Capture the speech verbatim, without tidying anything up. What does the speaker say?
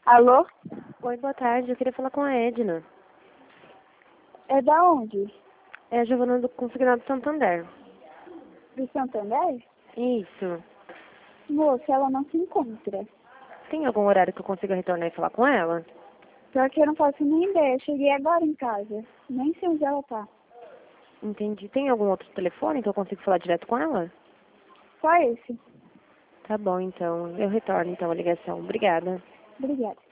Alô? Oi, boa tarde. Eu queria falar com a Edna. É da onde? É a Giovana do Consignado Santander. Do Santander? Isso. Moça, ela não se encontra. Tem algum horário que eu consiga retornar e falar com ela? Só que eu não faço nem ideia. Eu cheguei agora em casa. Nem sei onde ela tá. Entendi. Tem algum outro telefone que eu consiga falar direto com ela? Só esse. Tá bom, então. Eu retorno, então, a ligação. Obrigada. Obrigada.